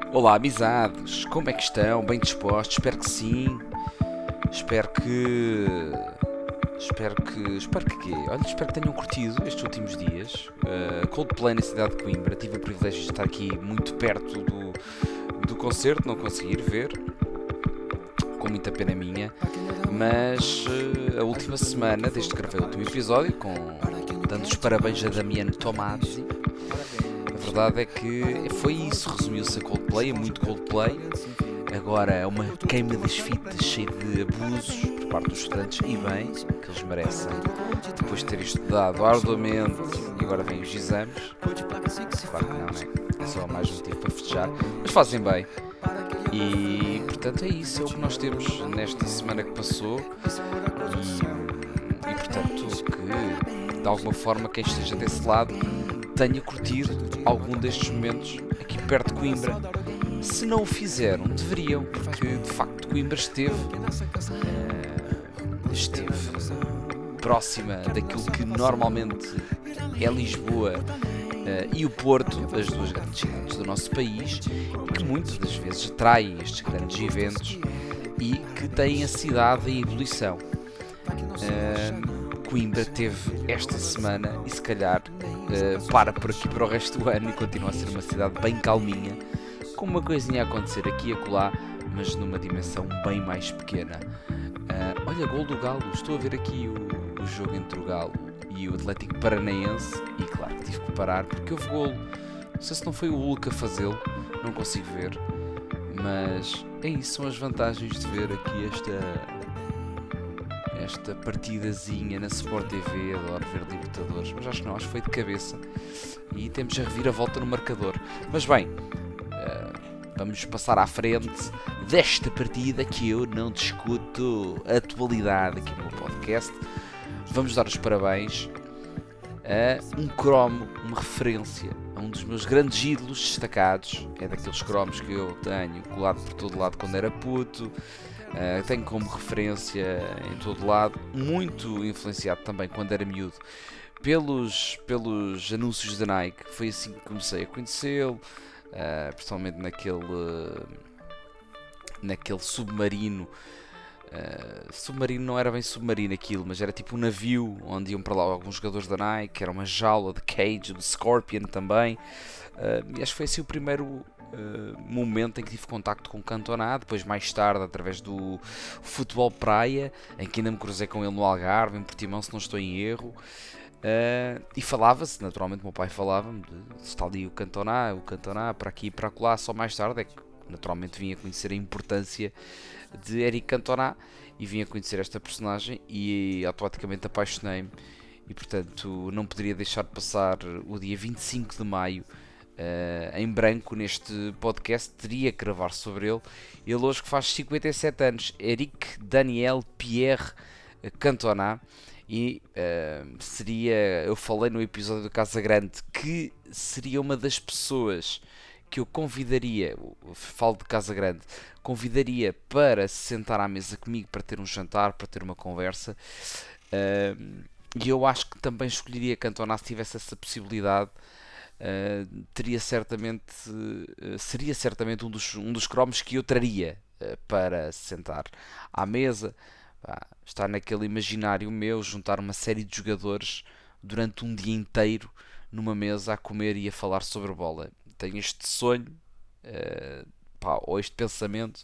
Olá, amizades, como é que estão? Bem dispostos? Espero que sim. Espero que. Espero que quê? Olha, espero que tenham curtido estes últimos dias. Coldplay na cidade de Coimbra. Tive o privilégio de estar aqui muito perto do concerto, não consegui ir ver, com muita pena minha. Mas a última semana, desde que gravei o último episódio, dando os parabéns a Damiano Tomasi. A verdade é que foi isso, resumiu-se a Coldplay, é muito Coldplay. Agora é uma queima das fitas cheia de abusos por parte dos estudantes, e bem, que eles merecem, depois de terem estudado arduamente e agora vêm os exames. Claro que não, né? É só mais motivo para festejar, mas fazem bem. E portanto é isso, é o que nós temos nesta semana que passou. E portanto que de alguma forma quem esteja desse lado tenha curtido algum destes momentos aqui perto de Coimbra. Se não o fizeram, deveriam, porque de facto Coimbra esteve próxima daquilo que normalmente é Lisboa e o Porto, as duas grandes cidades do nosso país, que muitas das vezes atraem estes grandes eventos e que têm a cidade em ebulição. Coimbra teve esta semana e se calhar para por aqui para o resto do ano e continua a ser uma cidade bem calminha, com uma coisinha a acontecer aqui e acolá, mas numa dimensão bem mais pequena. Olha, gol do Galo, estou a ver aqui o jogo entre o Galo e o Atlético Paranaense e claro que tive que parar porque houve golo. Não sei se não foi o Hulk a fazê-lo, não consigo ver, mas é isso, são as vantagens de ver aqui esta partidazinha na Sport TV. Adoro ver Libertadores, mas acho que não, acho que foi de cabeça e temos a reviravolta no marcador. Mas bem, vamos passar à frente desta partida que eu não discuto a atualidade aqui no meu podcast. Vamos dar os parabéns a um cromo, uma referência a um dos meus grandes ídolos destacados. É daqueles cromos que eu tenho colado por todo lado quando era puto. Tenho como referência em todo lado, muito influenciado também quando era miúdo pelos anúncios da Nike. Foi assim que comecei a conhecê-lo, principalmente naquele submarino. Submarino não era bem submarino aquilo, mas era tipo um navio onde iam para lá alguns jogadores da Nike. Era uma jaula de Cage, de Scorpion também. E acho que foi assim o primeiro momento em que tive contacto com o Cantona. Depois mais tarde através do futebol praia, em que ainda me cruzei com ele no Algarve, em Portimão se não estou em erro. E falava-se, naturalmente o meu pai falava-me de está ali o Cantona para aqui e para acolá. Só mais tarde é que naturalmente vim a conhecer a importância de Eric Cantona e vim a conhecer esta personagem e automaticamente apaixonei-me. E portanto não poderia deixar de passar o dia 25 de maio em branco neste podcast. Teria que gravar sobre ele. Ele hoje que faz 57 anos, Eric Daniel Pierre Cantona. E eu falei no episódio do Casa Grande que seria uma das pessoas que eu convidaria, falo de Casa Grande, convidaria para se sentar à mesa comigo para ter um jantar, para ter uma conversa. E eu acho que também escolheria Cantona se tivesse essa possibilidade. Seria certamente um dos cromos que eu traria para se sentar à mesa. Estar naquele imaginário meu, juntar uma série de jogadores durante um dia inteiro numa mesa a comer e a falar sobre bola. Tenho este sonho, ou este pensamento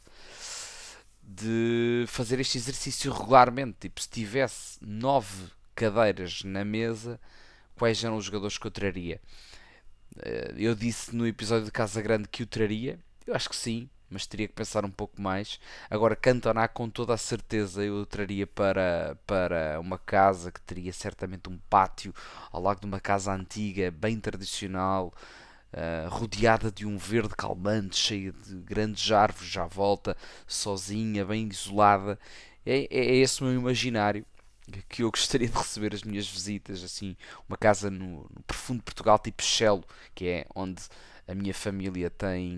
de fazer este exercício regularmente. Tipo, se tivesse 9 cadeiras na mesa, quais eram os jogadores que eu traria? Eu disse no episódio de Casa Grande que o traria. Eu acho que sim, mas teria que pensar um pouco mais. Agora, Cantona, com toda a certeza, eu o traria para uma casa que teria certamente um pátio ao lado de uma casa antiga, bem tradicional, rodeada de um verde calmante, cheia de grandes árvores à volta, sozinha, bem isolada. É esse o meu imaginário que eu gostaria de receber as minhas visitas, assim, uma casa no profundo Portugal, tipo Chelo, que é onde a minha família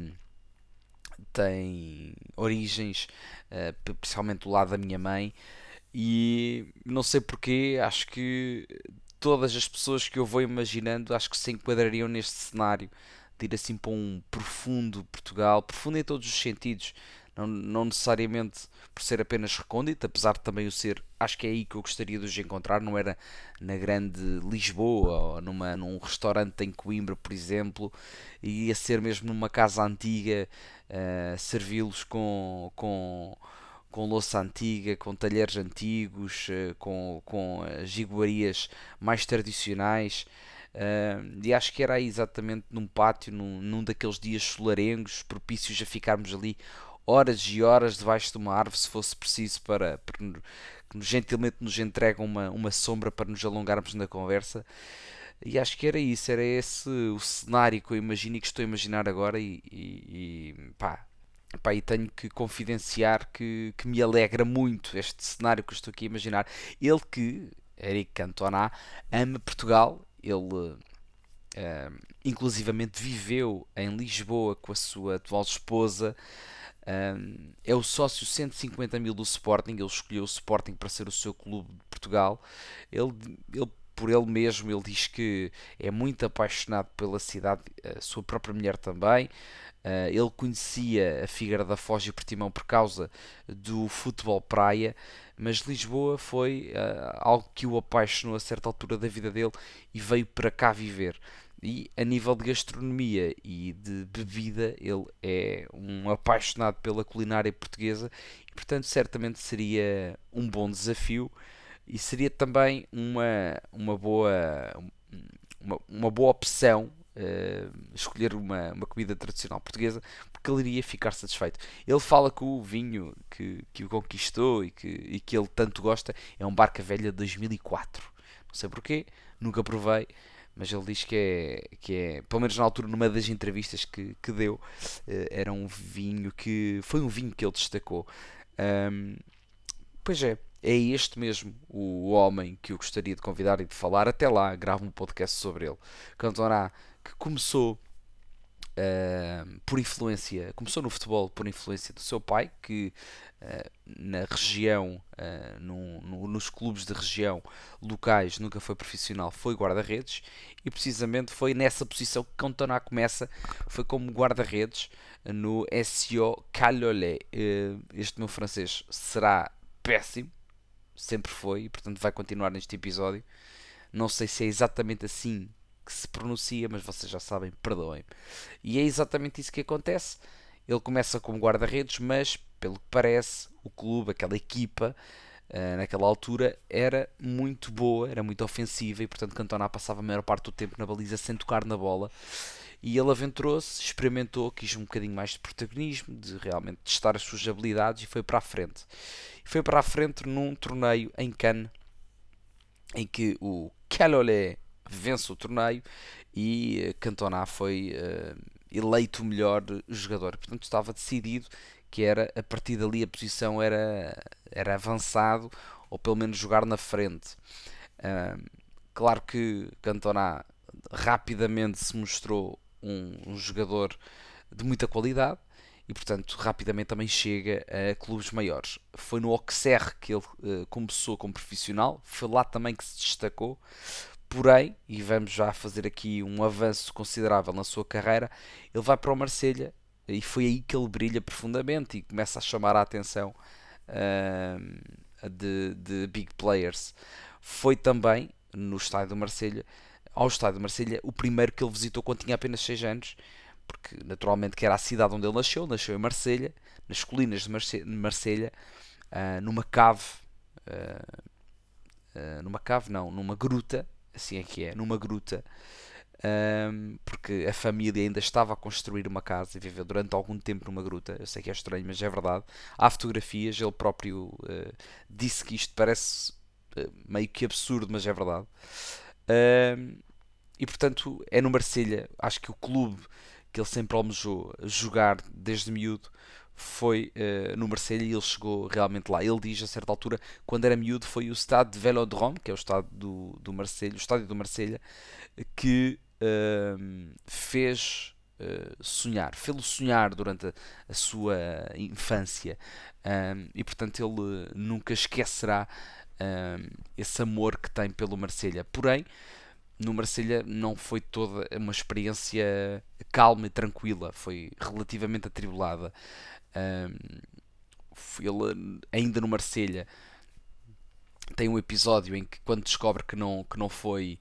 tem origens, principalmente do lado da minha mãe, e não sei porquê, acho que todas as pessoas que eu vou imaginando acho que se enquadrariam neste cenário de ir assim para um profundo Portugal, profundo em todos os sentidos, não necessariamente por ser apenas recôndito, apesar de também o ser, acho que é aí que eu gostaria de os encontrar, não era na grande Lisboa ou num restaurante em Coimbra, por exemplo, ia ser mesmo numa casa antiga, servi-los com louça antiga, com talheres antigos, com as iguarias mais tradicionais. E acho que era aí exatamente num pátio, num daqueles dias solarengos, propícios a ficarmos ali horas e horas debaixo de uma árvore, se fosse preciso, que gentilmente nos entregam uma sombra para nos alongarmos na conversa. E acho que era isso, era esse o cenário que eu imagino e que estou a imaginar agora. Pá, e tenho que confidenciar que me alegra muito este cenário que eu estou aqui a imaginar. Ele que, Eric Cantona, ama Portugal, ele inclusivamente viveu em Lisboa com a sua atual esposa. É o sócio 150 mil do Sporting. Ele escolheu o Sporting para ser o seu clube de Portugal. Ele, ele por ele mesmo, ele diz que é muito apaixonado pela cidade, a sua própria mulher também. Ele conhecia a Figueira da Foz e o Portimão por causa do futebol praia, mas Lisboa foi algo que o apaixonou a certa altura da vida dele e veio para cá viver. E a nível de gastronomia e de bebida, ele é um apaixonado pela culinária portuguesa e, portanto, certamente seria um bom desafio e seria também uma boa opção escolher uma comida tradicional portuguesa, porque ele iria ficar satisfeito. Ele fala que o vinho que o conquistou e que ele tanto gosta é um Barca Velha de 2004. Não sei porquê, nunca provei, mas ele diz que é, pelo menos na altura, numa das entrevistas que deu, era um vinho que foi um vinho que ele destacou. Ahm, Pois é este mesmo o homem que eu gostaria de convidar e de falar. Até lá, gravo um podcast sobre ele. Cantona, que começou por influência, começou no futebol por influência do seu pai, que na região, nos clubes de região locais nunca foi profissional, foi guarda-redes e precisamente foi nessa posição que Cantona começa, foi como guarda-redes no SO Calolé. Este meu francês será péssimo, sempre foi e portanto vai continuar neste episódio. Não sei se é exatamente assim que se pronuncia, mas vocês já sabem, perdoem. E é exatamente isso que acontece. Ele começa como guarda-redes, mas pelo que parece, o clube, aquela equipa, naquela altura era muito boa, era muito ofensiva e portanto Cantona passava a maior parte do tempo na baliza sem tocar na bola. E ele aventurou-se, experimentou, quis um bocadinho mais de protagonismo, de realmente testar as suas habilidades e foi para a frente. E foi para a frente num torneio em Cannes, em que o Calolé vence o torneio e Cantona foi eleito o melhor jogador. Portanto, estava decidido que era a partir dali a posição era avançado ou pelo menos jogar na frente. Claro que Cantona rapidamente se mostrou um jogador de muita qualidade e portanto rapidamente também chega a clubes maiores. Foi no Auxerre que ele começou como profissional, foi lá também que se destacou. Porém, e vamos já fazer aqui um avanço considerável na sua carreira, ele vai para o Marselha e foi aí que ele brilha profundamente e começa a chamar a atenção de big players. Foi também no estádio do Marselha, ao estádio de Marselha, o primeiro que ele visitou quando tinha apenas 6 anos, porque naturalmente que era a cidade onde ele nasceu em Marselha, nas colinas de Marselha, numa cave, numa gruta, assim é que é, numa gruta, porque a família ainda estava a construir uma casa e viveu durante algum tempo numa gruta. Eu sei que é estranho, mas é verdade. Há fotografias, ele próprio disse que isto parece meio que absurdo, mas é verdade. E portanto é no Marselha, acho que o clube que ele sempre almejou jogar desde miúdo foi no Marselha e ele chegou realmente lá. Ele diz a certa altura, quando era miúdo, foi o estádio de Vélodrome, que é o estádio do Marselha, o estádio do Marselha, que fez sonhar, fê-lo sonhar durante a sua infância. E portanto ele nunca esquecerá esse amor que tem pelo Marselha. Porém, no Marselha não foi toda uma experiência calma e tranquila, foi relativamente atribulada. Um, ele, ainda no Marselha, tem um episódio em que, quando descobre que não foi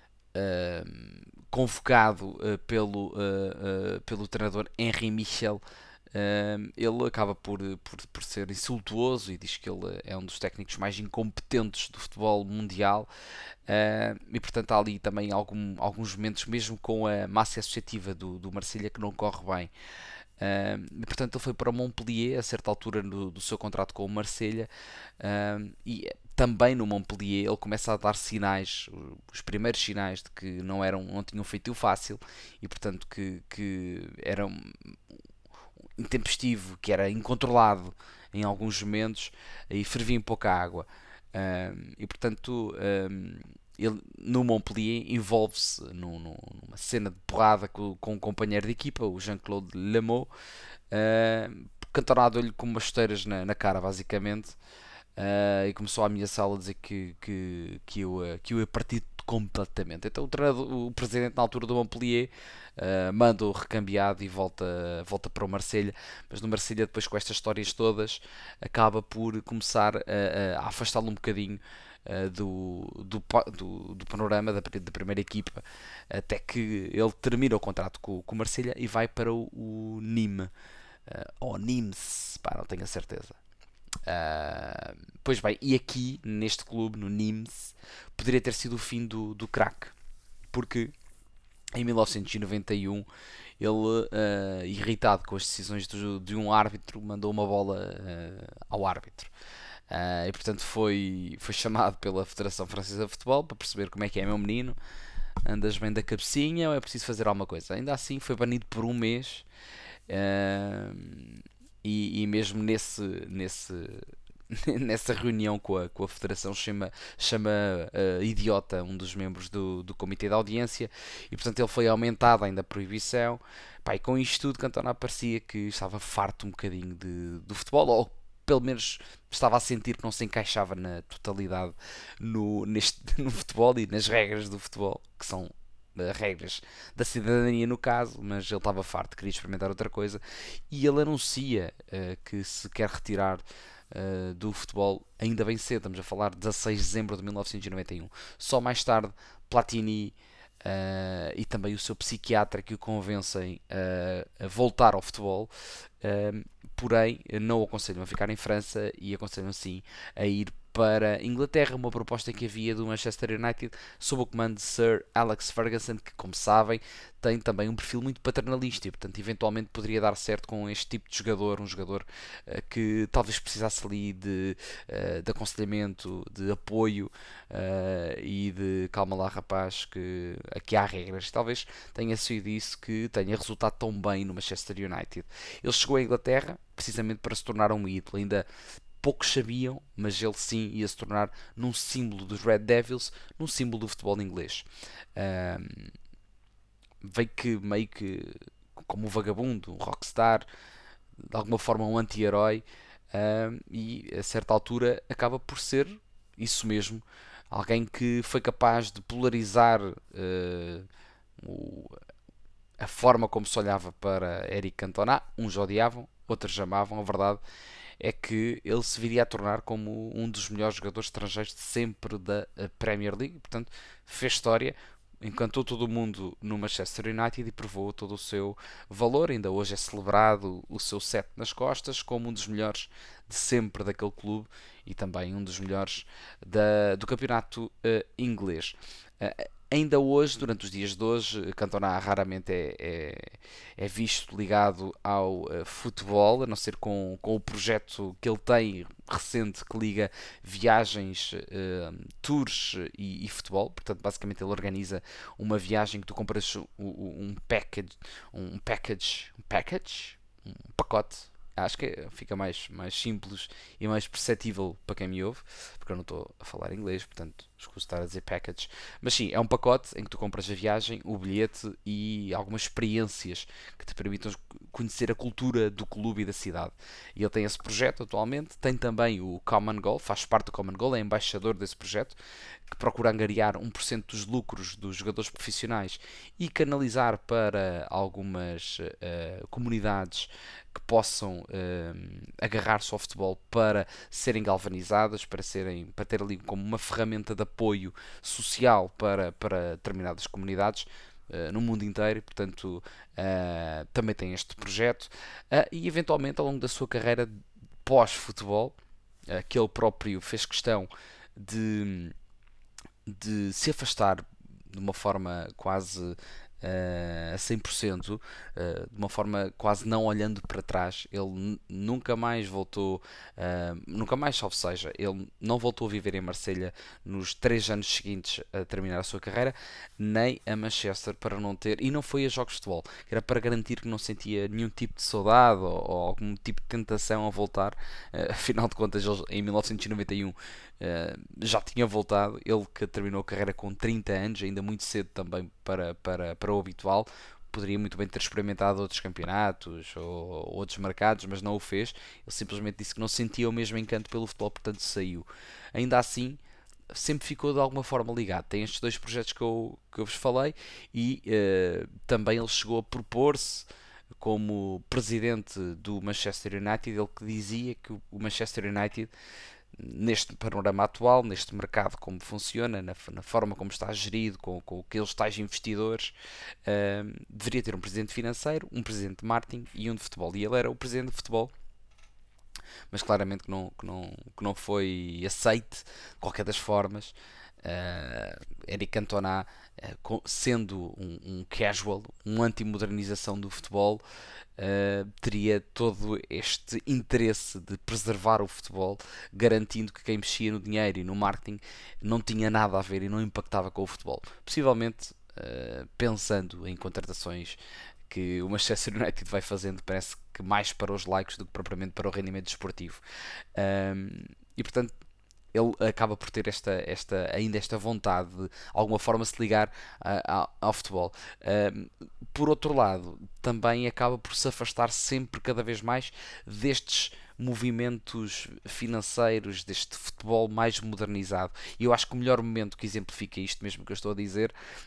convocado pelo treinador Henri Michel, ele acaba por ser insultuoso e diz que ele é um dos técnicos mais incompetentes do futebol mundial. E portanto há ali também alguns momentos, mesmo com a massa associativa do Marselha, que não corre bem. E portanto ele foi para Montpellier a certa altura do seu contrato com o Marselha, e também no Montpellier ele começa a dar sinais, os primeiros sinais de que não tinham feito fácil, e portanto que era intempestivo, que era incontrolado em alguns momentos e fervia em pouca água. E portanto ele no Montpellier envolve-se numa cena de porrada com um companheiro de equipa, o Jean-Claude Lemot, cantonado-lhe com umas chuteiras na cara, basicamente. E começou a ameaçá-lo, a dizer que eu ia partir completamente. Então o presidente na altura do Montpellier manda-o recambiado e volta para o Marselha. Mas no Marselha, depois, com estas histórias todas, acaba por começar a afastá-lo um bocadinho do panorama da primeira equipa, até que ele termina o contrato com o Marselha e vai para o Nîmes, ou Nimes, pá, não tenho a certeza. Pois bem, e aqui neste clube, no Nimes, poderia ter sido o fim do craque, porque em 1991 ele, irritado com as decisões de um árbitro, mandou uma bola ao árbitro. E portanto foi chamado pela Federação Francesa de Futebol para perceber como é que é, meu menino, andas bem da cabecinha ou é preciso fazer alguma coisa. Ainda assim foi banido por um mês. E mesmo nessa reunião com a Federação, chama idiota um dos membros do Comitê de Audiência, e portanto ele foi aumentada ainda a proibição. Pá, e com isto tudo, Cantona parecia que estava farto um bocadinho do futebol, ou pelo menos estava a sentir que não se encaixava na totalidade no futebol e nas regras do futebol, que são regras da cidadania no caso, mas ele estava farto, queria experimentar outra coisa, e ele anuncia que se quer retirar do futebol ainda bem cedo. Estamos a falar de 16 de dezembro de 1991. Só mais tarde Platini e também o seu psiquiatra que o convencem a voltar ao futebol. Porém não o aconselham a ficar em França e aconselham sim a ir para Inglaterra, uma proposta que havia do Manchester United sob o comando de Sir Alex Ferguson, que, como sabem, tem também um perfil muito paternalista e, portanto, eventualmente poderia dar certo com este tipo de jogador, um jogador que talvez precisasse ali de aconselhamento, de apoio e de calma lá, rapaz, que aqui há regras. Talvez tenha sido isso que tenha resultado tão bem no Manchester United. Ele chegou à Inglaterra precisamente para se tornar um ídolo. Ainda poucos sabiam, mas ele sim ia se tornar num símbolo dos Red Devils, num símbolo do futebol inglês. Veio que meio que como um vagabundo, um rockstar, de alguma forma um anti-herói, e a certa altura acaba por ser isso mesmo, alguém que foi capaz de polarizar o, a forma como se olhava para Eric Cantona. Uns odiavam, outros amavam. A verdade é que ele se viria a tornar como um dos melhores jogadores estrangeiros de sempre da Premier League. Portanto, fez história, encantou todo o mundo no Manchester United e provou todo o seu valor. Ainda hoje é celebrado o seu 7 nas costas como um dos melhores de sempre daquele clube e também um dos melhores do campeonato inglês. Ainda hoje, durante os dias de hoje, Cantona raramente é visto ligado ao futebol, a não ser com o projeto que ele tem recente que liga viagens, tours e futebol. Portanto, basicamente ele organiza uma viagem que tu compras um pacote. Acho que fica mais simples e mais perceptível para quem me ouve. porque eu não estou a falar inglês, portanto escuso estar a dizer package. Mas sim, é um pacote em que tu compras a viagem, o bilhete e algumas experiências que te permitam conhecer a cultura do clube e da cidade. E ele tem esse projeto atualmente, tem também o Common Goal, faz parte do Common Goal, é embaixador desse projeto, que procura angariar 1% dos lucros dos jogadores profissionais e canalizar para algumas comunidades que possam agarrar-se ao futebol para serem galvanizadas, para ter ali como uma ferramenta de apoio social para determinadas comunidades no mundo inteiro. Portanto, também tem este projeto e eventualmente ao longo da sua carreira pós-futebol, que ele próprio fez questão de, de se afastar de uma forma quase a 100%, de uma forma quase não olhando para trás. Ele nunca mais voltou, nunca mais, salvo seja, ele não voltou a viver em Marselha nos 3 anos seguintes a terminar a sua carreira, nem a Manchester, para não ter, e não foi a jogos de futebol, era para garantir que não sentia nenhum tipo de saudade ou algum tipo de tentação a voltar. Afinal de contas, ele, em 1991 já tinha voltado, ele que terminou a carreira com 30 anos, ainda muito cedo também para o habitual. Poderia muito bem ter experimentado outros campeonatos ou outros mercados, mas não o fez. Ele simplesmente disse que não sentia o mesmo encanto pelo futebol, portanto saiu. Ainda assim, sempre ficou de alguma forma ligado. Tem estes 2 projetos que eu vos falei e também ele chegou a propor-se como presidente do Manchester United. Ele que dizia que o Manchester United, neste panorama atual, neste mercado como funciona, na forma como está gerido, com aqueles tais investidores, deveria ter um presidente financeiro, um presidente de marketing e um de futebol. E ele era o presidente de futebol, mas claramente que não foi aceite de qualquer das formas. Eric Cantona, sendo um casual, um anti-modernização do futebol, teria todo este interesse de preservar o futebol, garantindo que quem mexia no dinheiro e no marketing não tinha nada a ver e não impactava com o futebol. Possivelmente, pensando em contratações que o Manchester United vai fazendo, parece que mais para os likes do que propriamente para o rendimento desportivo. E portanto, ele acaba por ter ainda esta vontade de alguma forma se ligar ao futebol. Por outro lado, também acaba por se afastar sempre cada vez mais destes movimentos financeiros, deste futebol mais modernizado. E eu acho que o melhor momento que exemplifica isto mesmo que eu estou a dizer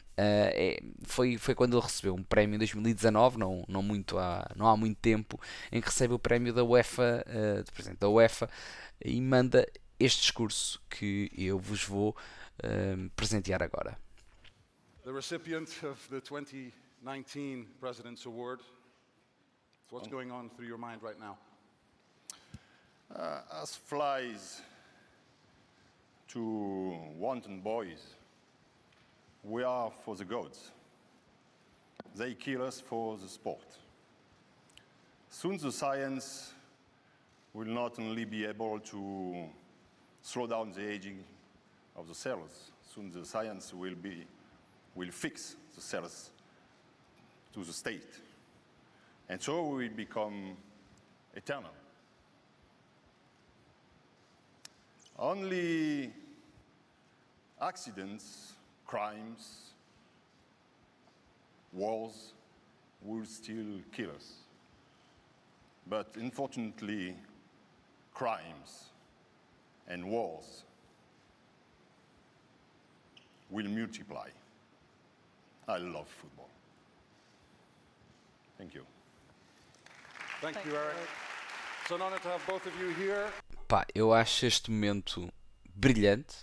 foi quando ele recebeu um prémio em 2019, não há muito tempo, em que recebe o prémio da UEFA, do presidente da UEFA, e manda este discurso que eu vos vou presentear agora. The recipient of the 2019 President's Award. What's going on through your mind right now? As flies to wanton boys, we are for the gods. They kill us for the sport. Soon the science will not only be able to slow down the aging of the cells. Soon the science will fix the cells to the state. And so we will become eternal. Only accidents, crimes, wars will still kill us. But unfortunately, crimes and wars will multiply. I love football. Thank you. Thank you, Eric. It's an honor to have both of you here. Pá, eu acho este momento brilhante.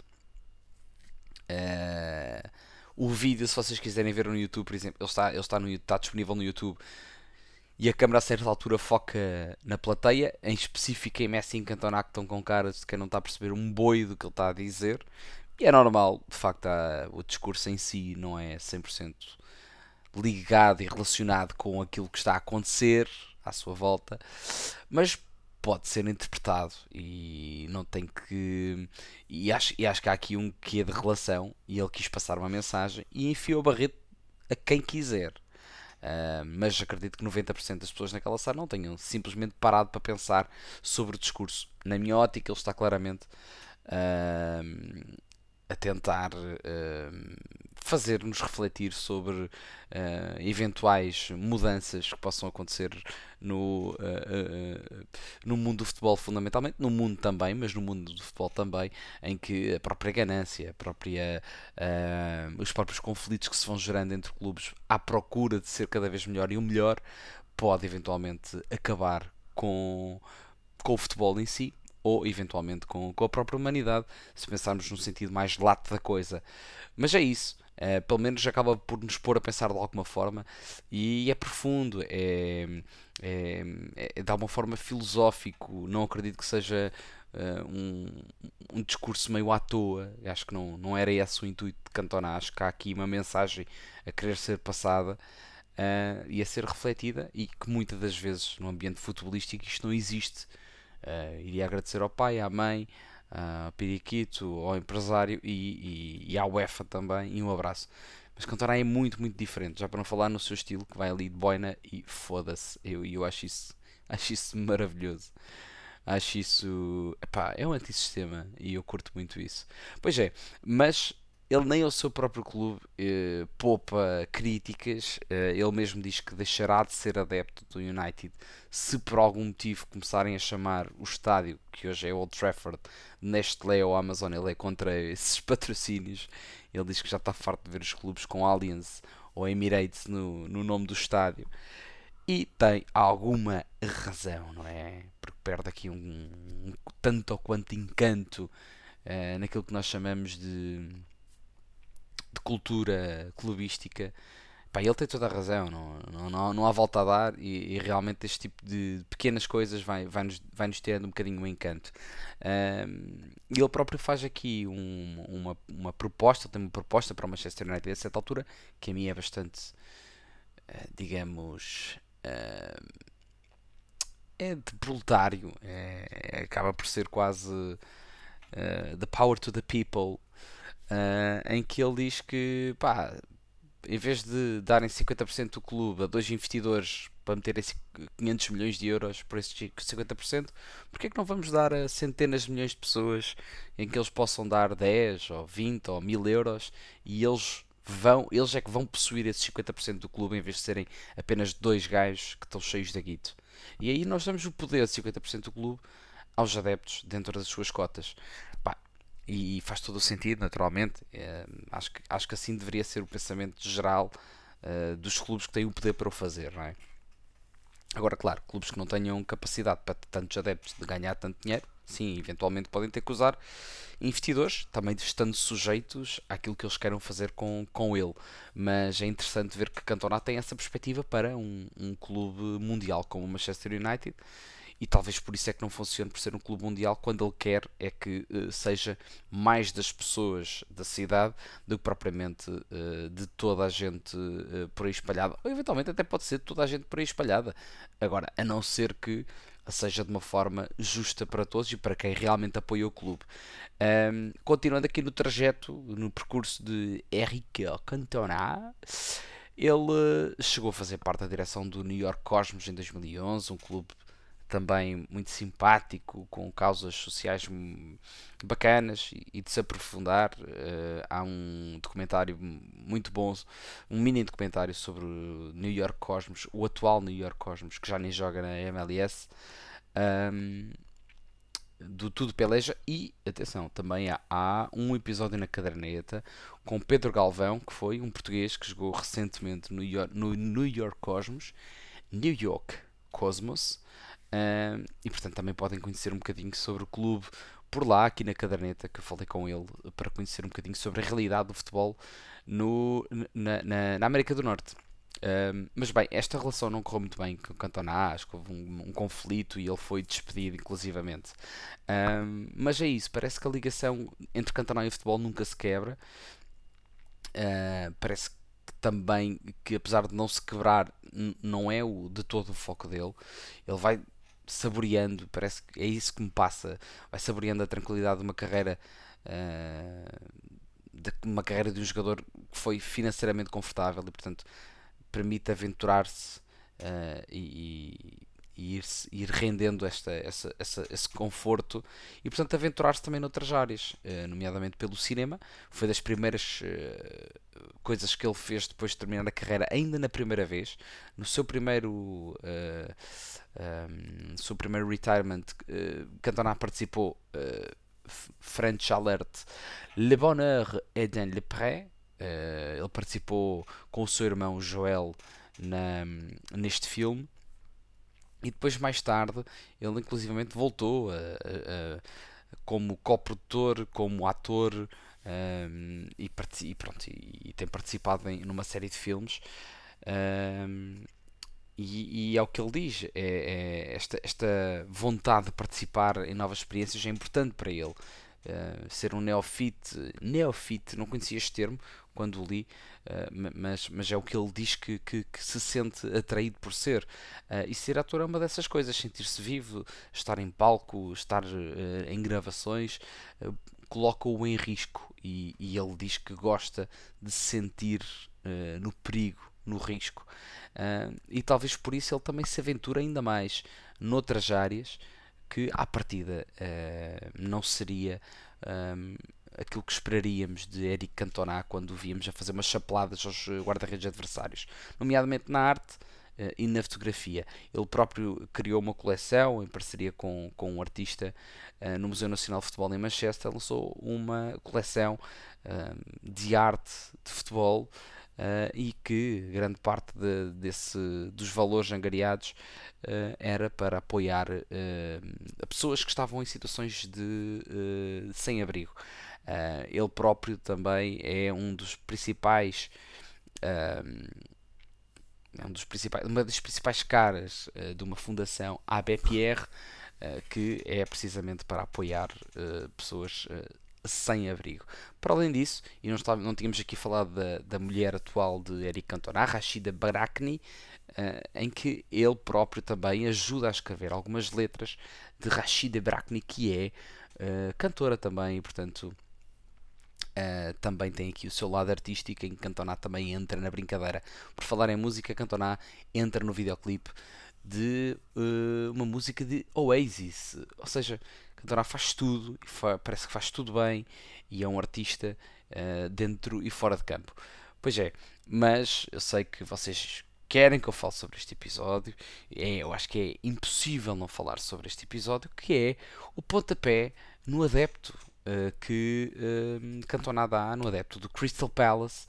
O vídeo, se vocês quiserem ver no YouTube, por exemplo, ele está disponível no YouTube. E a câmera a certa altura foca na plateia, em específico em Messi e Cantona, que estão com cara de quem não está a perceber um boi do que ele está a dizer. E é normal, de facto, o discurso em si não é 100% ligado e relacionado com aquilo que está a acontecer à sua volta, mas pode ser interpretado e não tem que... E acho que há aqui um quê de relação, e ele quis passar uma mensagem e enfiou a barrete a quem quiser. Mas acredito que 90% das pessoas naquela sala não tenham simplesmente parado para pensar sobre o discurso. Na minha ótica, ele está claramente a tentar fazer-nos refletir sobre eventuais mudanças que possam acontecer no mundo do futebol, fundamentalmente, no mundo também, mas no mundo do futebol também, em que a própria ganância, os próprios conflitos que se vão gerando entre clubes à procura de ser cada vez melhor e o melhor, pode eventualmente acabar com o futebol em si, ou eventualmente com a própria humanidade, se pensarmos num sentido mais lato da coisa. Mas é isso. Pelo menos acaba por nos pôr a pensar de alguma forma, e é profundo, é de alguma forma filosófico. Não acredito que seja um discurso meio à toa. Acho que não era esse o intuito de Cantona. Acho que há aqui uma mensagem a querer ser passada e a ser refletida, e que muitas das vezes no ambiente futebolístico isto não existe. Iria agradecer ao pai, à mãe, ao periquito, ao empresário e à UEFA também, e um abraço. Mas Cantona é muito, muito diferente, já para não falar no seu estilo, que vai ali de boina e foda-se. Eu acho isso maravilhoso. Acho isso. Epá, é um antissistema e eu curto muito isso. Pois é, mas ele nem ao seu próprio clube poupa críticas. Ele mesmo diz que deixará de ser adepto do United se por algum motivo começarem a chamar o estádio, que hoje é Old Trafford, Nestlé ou Amazon. Ele é contra esses patrocínios. Ele diz que já está farto de ver os clubes com Allianz ou Emirates no nome do estádio. E tem alguma razão, não é? Porque perde aqui um tanto ou quanto encanto naquilo que nós chamamos de cultura clubística. Pá, ele tem toda a razão, não há volta a dar, e realmente este tipo de pequenas coisas vai-nos tirando um bocadinho o encanto. E ele próprio faz aqui uma proposta, tem uma proposta para o Manchester United a certa altura, que a mim é bastante, digamos, é de proletário, acaba por ser quase the power to the people, em que ele diz que, pá, em vez de darem 50% do clube a dois investidores para meterem 500 milhões de euros por esses 50%, porque é que não vamos dar a centenas de milhões de pessoas em que eles possam dar 10 ou 20 ou 1000 euros, e eles é que vão possuir esses 50% do clube, em vez de serem apenas dois gajos que estão cheios de guito. E aí nós damos o poder de 50% do clube aos adeptos dentro das suas cotas. Pá, e faz todo o sentido, naturalmente. Acho que assim deveria ser o pensamento geral dos clubes que têm o poder para o fazer, não é? Agora, claro, clubes que não tenham capacidade para tantos adeptos de ganhar tanto dinheiro, sim, eventualmente podem ter que usar investidores, também estando sujeitos àquilo que eles queiram fazer com ele. Mas é interessante ver que Cantona tem essa perspectiva para um clube mundial como o Manchester United, e talvez por isso é que não funcione por ser um clube mundial, quando ele quer é que seja mais das pessoas da cidade do que propriamente de toda a gente por aí espalhada, ou eventualmente até pode ser de toda a gente por aí espalhada. Agora, a não ser que seja de uma forma justa para todos e para quem realmente apoia o clube. Continuando aqui no trajeto, no percurso de Henrique Cantona, ele chegou a fazer parte da direção do New York Cosmos em 2011, um clube também muito simpático, com causas sociais bacanas e de se aprofundar. Há um documentário muito bom, um mini documentário sobre o New York Cosmos, o atual New York Cosmos, que já nem joga na MLS, do Tudo Peleja. E atenção, também há um episódio na caderneta com Pedro Galvão, que foi um português que jogou recentemente no New York Cosmos, New York Cosmos. E portanto também podem conhecer um bocadinho sobre o clube por lá, aqui na caderneta, que eu falei com ele, para conhecer um bocadinho sobre a realidade do futebol na América do Norte. Mas bem, esta relação não correu muito bem com o Cantona. Acho que houve um conflito e ele foi despedido, inclusivamente. Mas é isso, parece que a ligação entre Cantona e o futebol nunca se quebra. Parece que também que, apesar de não se quebrar, não é de todo o foco dele. Ele vai saboreando, parece que é isso que me passa, vai saboreando a tranquilidade de uma carreira, de um jogador que foi financeiramente confortável, e portanto permite aventurar-se ir rendendo esse conforto e, portanto, aventurar-se também noutras áreas, nomeadamente pelo cinema. Foi das primeiras coisas que ele fez depois de terminar a carreira, ainda na primeira vez, no seu primeiro retirement. Cantona participou, French Alert, Le Bonheur est dans le pré. Ele participou com o seu irmão Joel neste filme. E depois, mais tarde, ele inclusivamente voltou como coprodutor, como ator, e tem participado numa série de filmes. E é o que ele diz, esta vontade de participar em novas experiências é importante para ele. Ser um neófite, não conhecia este termo quando o li, mas é o que ele diz que se sente atraído por ser. E ser ator é uma dessas coisas, sentir-se vivo, estar em palco, estar em gravações, coloca-o em risco, e ele diz que gosta de se sentir no perigo, no risco. E talvez por isso ele também se aventura ainda mais noutras áreas que à partida não seria aquilo que esperaríamos de Eric Cantona quando o víamos a fazer umas chapeladas aos guarda-redes adversários, nomeadamente na arte e na fotografia. Ele próprio criou uma coleção em parceria com um artista no Museu Nacional de Futebol em Manchester. Lançou uma coleção de arte de futebol, e que grande parte dos valores angariados era para apoiar pessoas que estavam em situações de sem-abrigo. Ele próprio também é uma das principais caras de uma fundação Abbé Pierre, que é precisamente para apoiar pessoas sem abrigo. Para além disso, e não tínhamos aqui falado da mulher atual de Eric Cantona, Rachida Barakni, em que ele próprio também ajuda a escrever algumas letras de Rachida Barakni, que é cantora também, e portanto também tem aqui o seu lado artístico, em que Cantona também entra na brincadeira. Por falar em música, Cantona entra no videoclipe de uma música de Oasis, ou seja, Cantona faz tudo, parece que faz tudo bem, e é um artista dentro e fora de campo. Pois é, mas eu sei que vocês querem que eu fale sobre este episódio. Eu acho que é impossível não falar sobre este episódio, que é o pontapé no adepto que Cantona dá no adepto do Crystal Palace,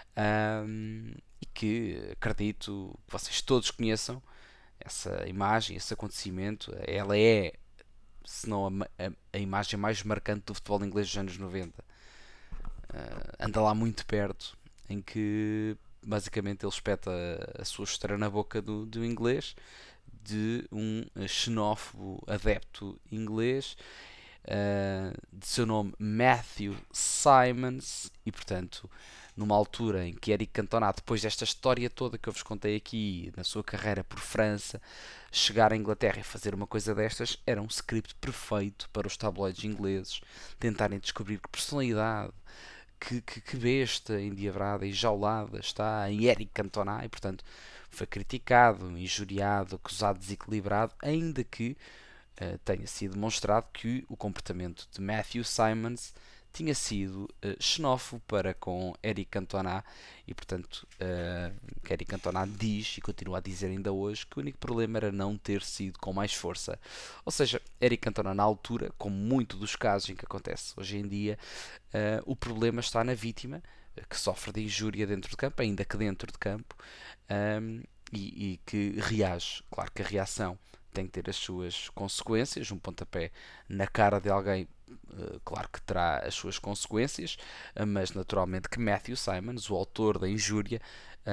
e que acredito que vocês todos conheçam essa imagem, esse acontecimento. Ela é, se não a imagem mais marcante do futebol inglês dos anos 90. Anda lá muito perto, em que basicamente ele espeta a sua história na boca do inglês, de um xenófobo adepto inglês, de seu nome Matthew Simons. E portanto, numa altura em que Eric Cantona, depois desta história toda que eu vos contei aqui, na sua carreira por França, chegar à Inglaterra e fazer uma coisa destas, era um script perfeito para os tabloides ingleses tentarem descobrir que personalidade, que besta endiabrada e jaulada está em Eric Cantona. E portanto foi criticado, injuriado, acusado de desequilibrado, ainda que tenha sido demonstrado que o comportamento de Matthew Simons tinha sido xenófobo para com Eric Cantona. E portanto que Eric Cantona diz, e continua a dizer ainda hoje, que o único problema era não ter sido com mais força. Ou seja, Eric Cantona, na altura, como muito dos casos em que acontece hoje em dia, o problema está na vítima, que sofre de injúria dentro de campo, ainda que dentro de campo, e que reage. Claro que a reação tem que ter as suas consequências. Um pontapé na cara de alguém, claro que terá as suas consequências, mas naturalmente que Matthew Simons, o autor da injúria,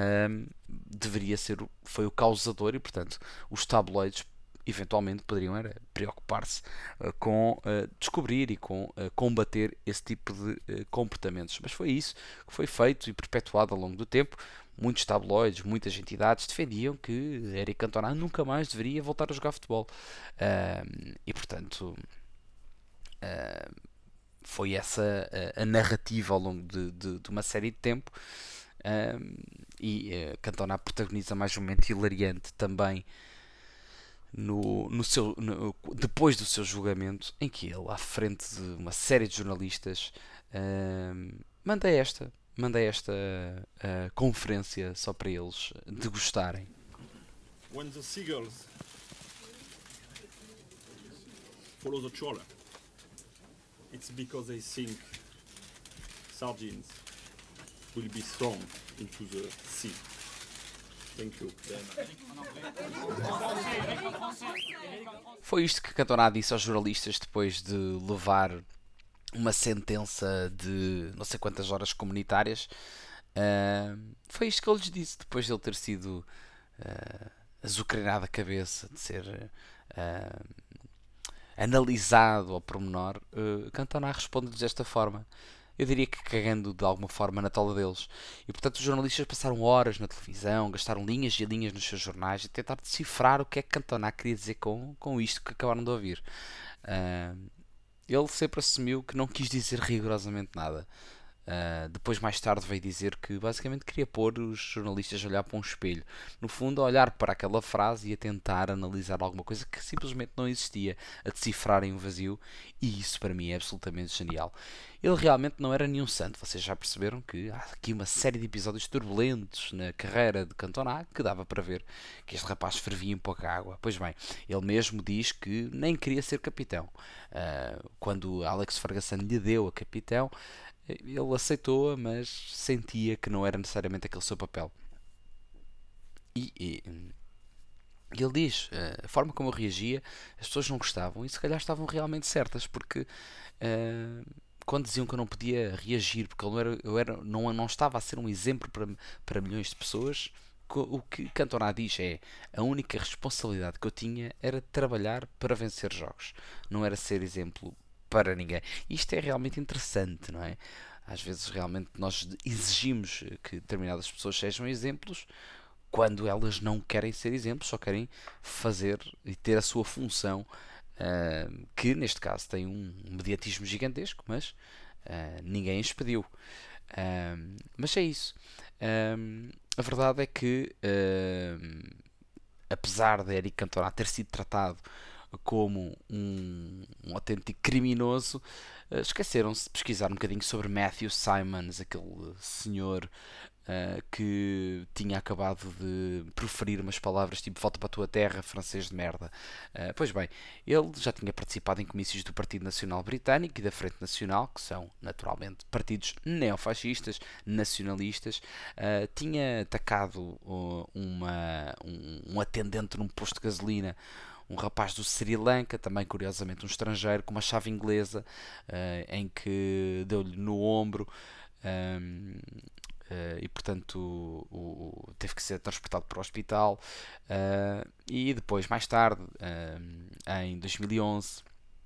foi o causador, e portanto os tabloides eventualmente poderiam preocupar-se com descobrir e com combater esse tipo de comportamentos. Mas foi isso que foi feito e perpetuado ao longo do tempo. Muitos tabloides, muitas entidades defendiam que Eric Cantona nunca mais deveria voltar a jogar futebol. E portanto foi essa a narrativa ao longo de uma série de tempo. E Cantona protagoniza mais um momento hilariante também depois do seu julgamento, em que ele, à frente de uma série de jornalistas, manda esta conferência só para eles degustarem. When the seagulls follow the trawler, it's because they think sardines will be thrown into the sea. Thank you very much. Foi isto que Cantona disse aos jornalistas depois de levar uma sentença de não sei quantas horas comunitárias. Foi isto que ele lhes disse depois de ele ter sido azucrinado a cabeça, de ser analisado ao pormenor. Cantona responde-lhes desta forma. Eu diria que cagando de alguma forma na tola deles. E portanto os jornalistas passaram horas na televisão, gastaram linhas e linhas nos seus jornais e tentar decifrar o que é que Cantona queria dizer com isto que acabaram de ouvir. Ele sempre assumiu que não quis dizer rigorosamente nada. Depois, mais tarde, veio dizer que basicamente queria pôr os jornalistas a olhar para um espelho. No fundo, a olhar para aquela frase e a tentar analisar alguma coisa que simplesmente não existia, a decifrarem o vazio, e isso para mim é absolutamente genial. Ele realmente não era nenhum santo. Vocês já perceberam que há aqui uma série de episódios turbulentos na carreira de Cantona que dava para ver que este rapaz fervia em pouca água. Pois bem, ele mesmo diz que nem queria ser capitão. Quando Alex Ferguson lhe deu a capitão, ele aceitou-a, mas sentia que não era necessariamente aquele seu papel. E ele diz, a forma como eu reagia, as pessoas não gostavam e se calhar estavam realmente certas, porque quando diziam que eu não podia reagir, porque eu não estava a ser um exemplo para milhões de pessoas, o que Cantona diz é: a única responsabilidade que eu tinha era trabalhar para vencer jogos, não era ser exemplo para ninguém. Isto é realmente interessante, não é? Às vezes realmente nós exigimos que determinadas pessoas sejam exemplos quando elas não querem ser exemplos, só querem fazer e ter a sua função, que neste caso tem um mediatismo gigantesco, mas ninguém as pediu. Mas é isso. A verdade é que apesar de Eric Cantona ter sido tratado como um autêntico criminoso, esqueceram-se de pesquisar um bocadinho sobre Matthew Simons, aquele senhor que tinha acabado de proferir umas palavras tipo volta para a tua terra, francês de merda. Pois bem, ele já tinha participado em comícios do Partido Nacional Britânico e da Frente Nacional, que são naturalmente partidos neofascistas, nacionalistas. Tinha atacado um atendente num posto de gasolina, um rapaz do Sri Lanka, também curiosamente um estrangeiro, com uma chave inglesa, em que deu-lhe no ombro. E portanto teve que ser transportado para o hospital, e depois mais tarde, em 2011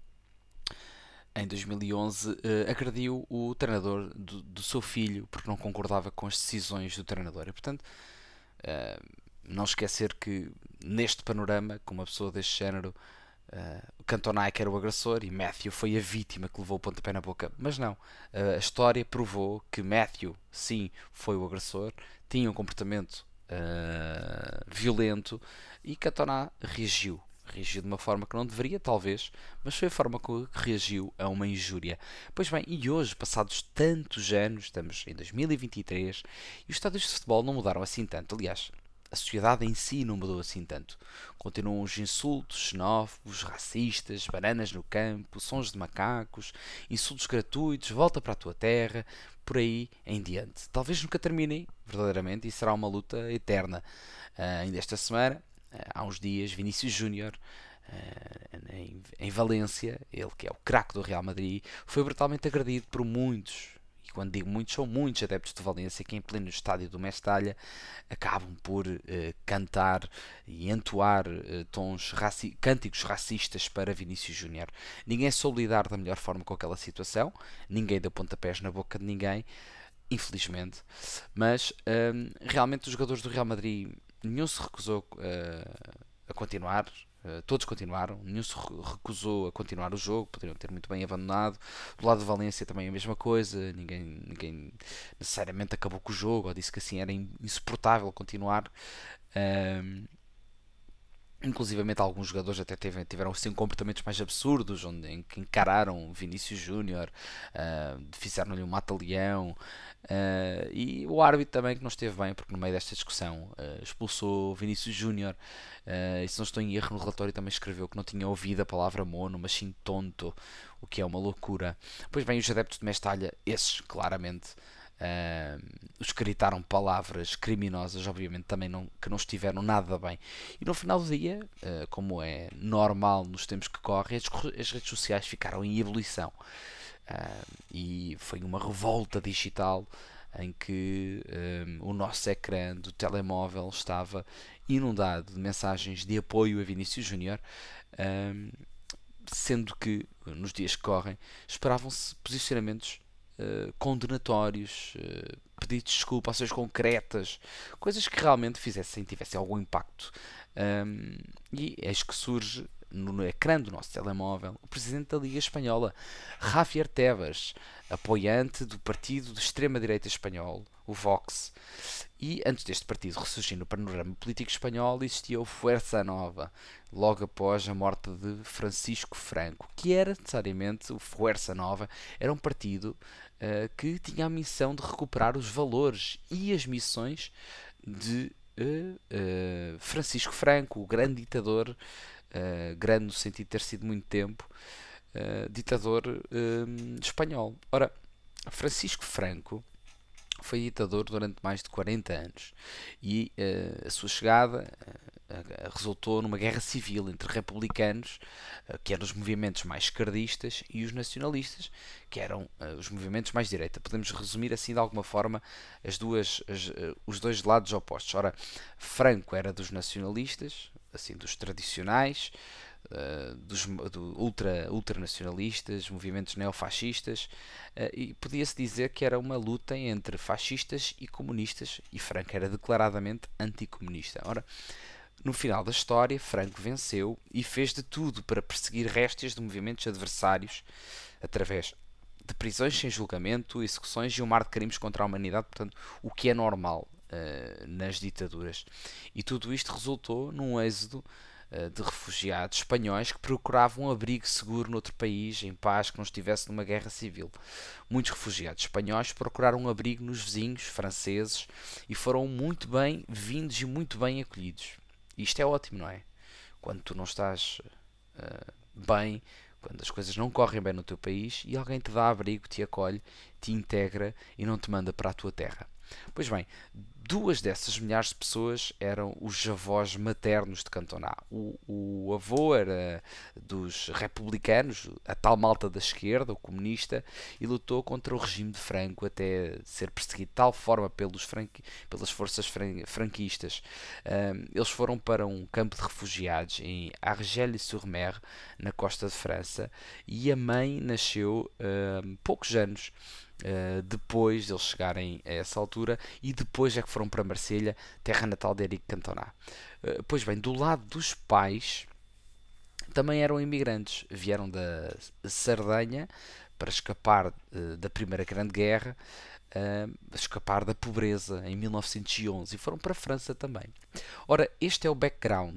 agrediu o treinador do seu filho porque não concordava com as decisões do treinador. E portanto não esquecer que neste panorama, com uma pessoa deste género, Cantona que era o agressor e Matthew foi a vítima que levou o pontapé na boca. Mas não, a história provou que Matthew sim foi o agressor, tinha um comportamento violento, e Cantona reagiu de uma forma que não deveria, talvez, mas foi a forma que reagiu a uma injúria. Pois bem, e hoje, passados tantos anos, estamos em 2023 e os estádios de futebol não mudaram assim tanto. Aliás, a sociedade em si não mudou assim tanto. Continuam os insultos xenófobos, racistas, bananas no campo, sons de macacos, insultos gratuitos, volta para a tua terra, por aí em diante. Talvez nunca terminem, verdadeiramente, e será uma luta eterna. Ainda esta semana, há uns dias, Vinícius Júnior, em Valência, ele que é o craque do Real Madrid, foi brutalmente agredido por muitos. Quando digo muitos, são muitos adeptos de Valência que em pleno estádio do Mestalla acabam por cantar e entoar cânticos racistas para Vinícius Júnior. Ninguém soube lidar da melhor forma com aquela situação, ninguém deu pontapés na boca de ninguém, infelizmente, mas realmente os jogadores do Real Madrid, nenhum se recusou a continuar. Todos continuaram, nenhum se recusou a continuar o jogo, poderiam ter muito bem abandonado. Do lado de Valência também a mesma coisa, ninguém necessariamente acabou com o jogo ou disse que assim era insuportável continuar. Inclusivamente alguns jogadores até tiveram assim comportamentos mais absurdos, em que encararam Vinícius Júnior, fizeram-lhe um mata-leão, e o árbitro também que não esteve bem, porque no meio desta discussão expulsou Vinícius Júnior, e se não estou em erro no relatório também escreveu que não tinha ouvido a palavra mono, mas sim tonto, o que é uma loucura. Pois bem, os adeptos de Mestalha, esses claramente os que gritaram palavras criminosas, obviamente também que não estiveram nada bem. E no final do dia, como é normal nos tempos que correm, as redes sociais ficaram em ebulição. E foi uma revolta digital em que o nosso ecrã do telemóvel estava inundado de mensagens de apoio a Vinícius Júnior, sendo que nos dias que correm esperavam-se posicionamentos condenatórios, pedidos de desculpa, ações concretas, coisas que realmente tivessem algum impacto. E eis que surge no ecrã do nosso telemóvel o presidente da Liga Espanhola, Javier Tebas, apoiante do partido de extrema-direita espanhol, o Vox. E antes deste partido ressurgir no panorama político espanhol, existia o Fuerza Nova, logo após a morte de Francisco Franco, que era necessariamente o Fuerza Nova, era um partido que tinha a missão de recuperar os valores e as missões de Francisco Franco, o grande ditador, grande no sentido de ter sido muito tempo, ditador espanhol. Ora, Francisco Franco foi ditador durante mais de 40 anos e a sua chegada resultou numa guerra civil entre republicanos, que eram os movimentos mais esquerdistas, e os nacionalistas, que eram os movimentos mais direita. Podemos resumir assim de alguma forma os dois lados opostos. Ora, Franco era dos nacionalistas, assim, dos tradicionais, ultranacionalistas, movimentos neofascistas, e podia-se dizer que era uma luta entre fascistas e comunistas, e Franco era declaradamente anticomunista. Ora, no final da história, Franco venceu e fez de tudo para perseguir réstias de movimentos adversários através de prisões sem julgamento, execuções e um mar de crimes contra a humanidade, portanto, o que é normal nas ditaduras. E tudo isto resultou num êxodo de refugiados espanhóis que procuravam um abrigo seguro noutro país, em paz, que não estivesse numa guerra civil. Muitos refugiados espanhóis procuraram um abrigo nos vizinhos franceses e foram muito bem vindos e muito bem acolhidos. Isto é ótimo, não é? Quando tu não estás bem, quando as coisas não correm bem no teu país e alguém te dá abrigo, te acolhe, te integra e não te manda para a tua terra. Pois bem, duas dessas milhares de pessoas eram os avós maternos de Cantona. O avô era dos republicanos, a tal malta da esquerda, o comunista, e lutou contra o regime de Franco até ser perseguido de tal forma pelas forças franquistas. Eles foram para um campo de refugiados em Argelès-sur-Mer, na costa de França, e a mãe nasceu poucos anos depois de eles chegarem a essa altura, e depois é que foram para Marselha, terra natal de Éric Cantona. Pois bem, do lado dos pais também eram imigrantes, vieram da Sardenha para escapar da Primeira Grande Guerra, escapar da pobreza em 1911, e foram para a França também. Ora, este é o background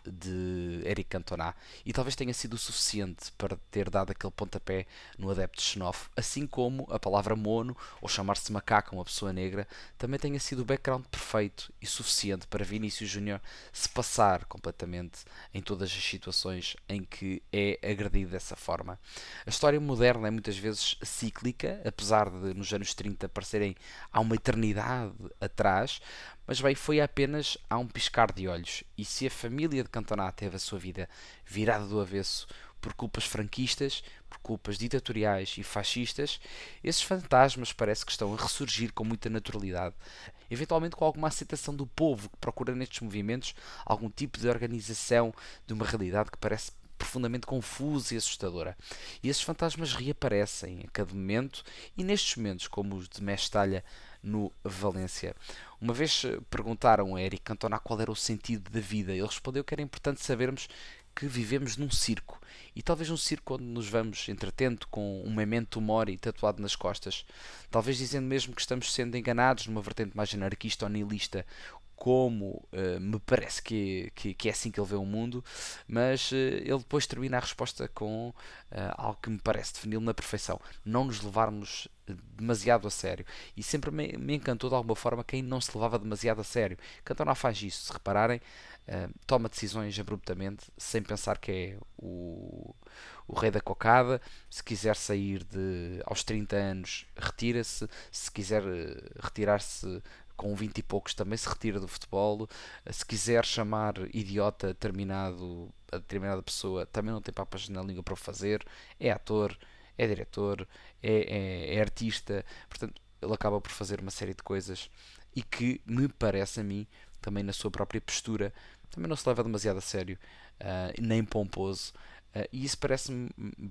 de Éric Cantona, e talvez tenha sido o suficiente para ter dado aquele pontapé no adepto xenófobo, assim como a palavra mono, ou chamar-se macaco a uma pessoa negra, também tenha sido o background perfeito e suficiente para Vinícius Júnior se passar completamente em todas as situações em que é agredido dessa forma. A história moderna é muitas vezes cíclica, apesar de nos anos 30 parecerem há uma eternidade atrás, mas bem, foi apenas há um piscar de olhos. E se a família de Cantona teve a sua vida virada do avesso por culpas franquistas, por culpas ditatoriais e fascistas, esses fantasmas parece que estão a ressurgir com muita naturalidade, eventualmente com alguma aceitação do povo que procura nestes movimentos algum tipo de organização de uma realidade que parece profundamente confusa e assustadora. E esses fantasmas reaparecem a cada momento, e nestes momentos, como os de Mestalha no Valência. Uma vez perguntaram a Éric Cantona qual era o sentido da vida. Ele respondeu que era importante sabermos que vivemos num circo, e talvez um circo onde nos vamos entretendo com um memento mori tatuado nas costas, talvez dizendo mesmo que estamos sendo enganados numa vertente mais anarquista ou nihilista, como me parece que é assim que ele vê o mundo, mas ele depois termina a resposta com algo que me parece defini-lo na perfeição: não nos levarmos demasiado a sério. E sempre me encantou de alguma forma quem não se levava demasiado a sério. Cantona faz isso, se repararem, toma decisões abruptamente, sem pensar que é o rei da cocada. Se quiser sair aos 30 anos, retira-se. Se quiser retirar-se com 20 e poucos, também se retira do futebol. Se quiser chamar idiota a determinada pessoa, também não tem papas na língua para o fazer. É ator, é diretor, é artista. Portanto, ele acaba por fazer uma série de coisas e que me parece a mim, também na sua própria postura, também não se leva demasiado a sério, nem pomposo. E isso parece-me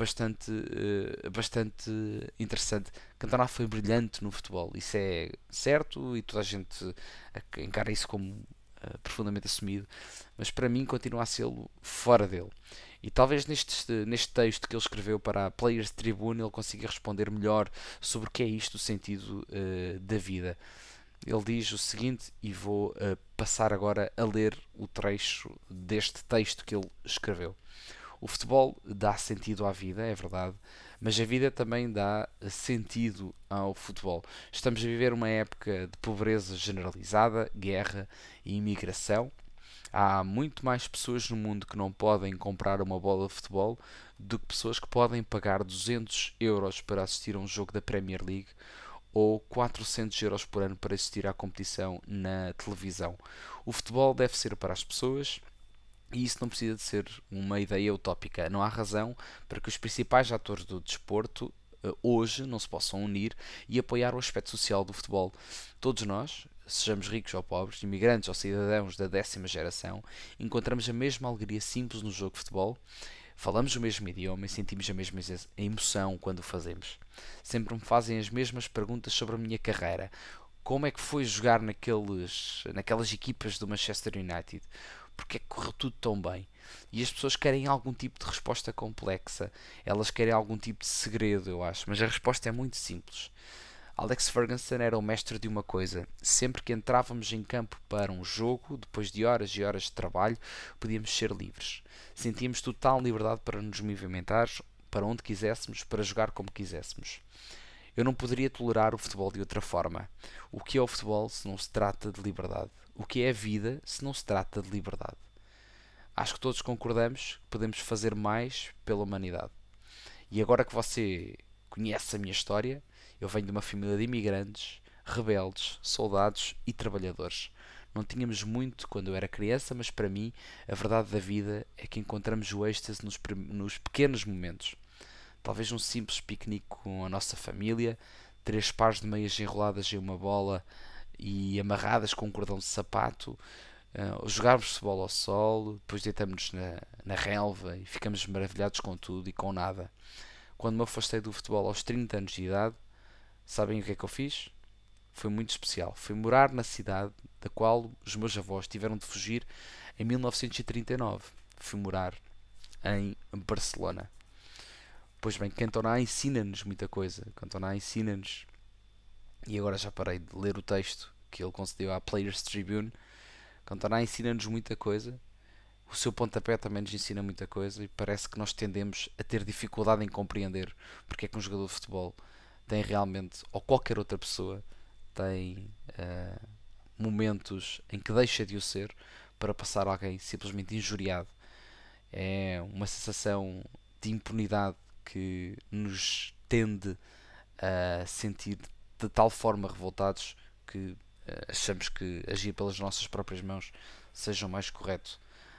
bastante interessante. Cantona foi brilhante no futebol, isso é certo, e toda a gente encara isso como profundamente assumido, mas para mim continua a ser fora dele. E talvez neste texto que ele escreveu para a Players Tribune ele consiga responder melhor sobre o que é isto, o sentido da vida. Ele diz o seguinte, e vou passar agora a ler o trecho deste texto que ele escreveu. O futebol dá sentido à vida, é verdade, mas a vida também dá sentido ao futebol. Estamos a viver uma época de pobreza generalizada, guerra e imigração. Há muito mais pessoas no mundo que não podem comprar uma bola de futebol do que pessoas que podem pagar 200 euros para assistir a um jogo da Premier League ou 400 euros por ano para assistir à competição na televisão. O futebol deve ser para as pessoas, e isso não precisa de ser uma ideia utópica. Não há razão para que os principais atores do desporto hoje não se possam unir e apoiar o aspecto social do futebol. Todos nós, sejamos ricos ou pobres, imigrantes ou cidadãos da 10ª geração, encontramos a mesma alegria simples no jogo de futebol. Falamos o mesmo idioma e sentimos a mesma emoção quando o fazemos. Sempre me fazem as mesmas perguntas sobre a minha carreira. Como é que foi jogar naquelas equipas do Manchester United? Porque é que correu tudo tão bem? E as pessoas querem algum tipo de resposta complexa. Elas querem algum tipo de segredo, eu acho. Mas a resposta é muito simples. Alex Ferguson era o mestre de uma coisa: sempre que entrávamos em campo para um jogo, depois de horas e horas de trabalho, podíamos ser livres. Sentíamos total liberdade para nos movimentar para onde quiséssemos, para jogar como quiséssemos. Eu não poderia tolerar o futebol de outra forma. O que é o futebol se não se trata de liberdade? O que é a vida se não se trata de liberdade? Acho que todos concordamos que podemos fazer mais pela humanidade. E agora que você conhece a minha história, eu venho de uma família de imigrantes, rebeldes, soldados e trabalhadores. Não tínhamos muito quando eu era criança, mas para mim a verdade da vida é que encontramos o êxtase nos pequenos momentos. Talvez um simples piquenique com a nossa família, 3 pares de meias enroladas em uma bola e amarradas com um cordão de sapato, jogarmos futebol ao sol, depois deitamos-nos na relva e ficamos maravilhados com tudo e com nada. Quando me afastei do futebol aos 30 anos de idade, sabem o que é que eu fiz? Foi muito especial. Fui morar na cidade da qual os meus avós tiveram de fugir em 1939. Fui morar em Barcelona. Pois bem, Cantona ensina-nos muita coisa. Cantona ensina-nos, e agora já parei de ler o texto que ele concedeu à Players Tribune. Cantona ensina-nos muita coisa. O seu pontapé também nos ensina muita coisa, e parece que nós tendemos a ter dificuldade em compreender porque é que um jogador de futebol tem realmente, ou qualquer outra pessoa, tem momentos em que deixa de o ser para passar alguém simplesmente injuriado. É uma sensação de impunidade que nos tende a sentir de tal forma revoltados que achamos que agir pelas nossas próprias mãos seja o mais correto.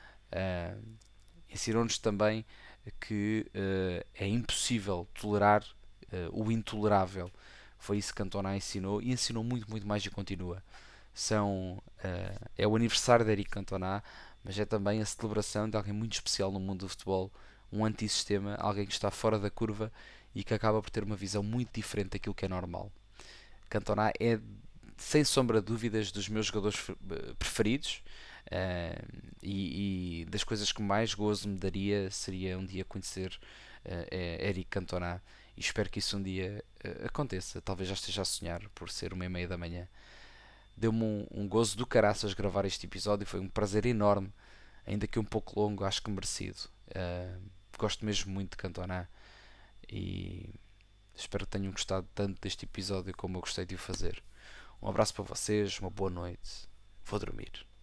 Ensinou-nos também que é impossível tolerar o intolerável. Foi isso que Cantona ensinou, e ensinou muito, muito mais, e continua. É o aniversário de Eric Cantona, mas é também a celebração de alguém muito especial no mundo do futebol, um antissistema, alguém que está fora da curva e que acaba por ter uma visão muito diferente daquilo que é normal. Cantona é, sem sombra de dúvidas, dos meus jogadores preferidos, e das coisas que mais gozo me daria seria um dia conhecer Eric Cantona, e espero que isso um dia aconteça. Talvez já esteja a sonhar por ser 1h30 da manhã. Deu-me um gozo do caraças gravar este episódio. Foi um prazer enorme, ainda que um pouco longo, acho que merecido. Gosto mesmo muito de Cantona e espero que tenham gostado tanto deste episódio como eu gostei de o fazer. Um abraço para vocês, uma boa noite. Vou dormir.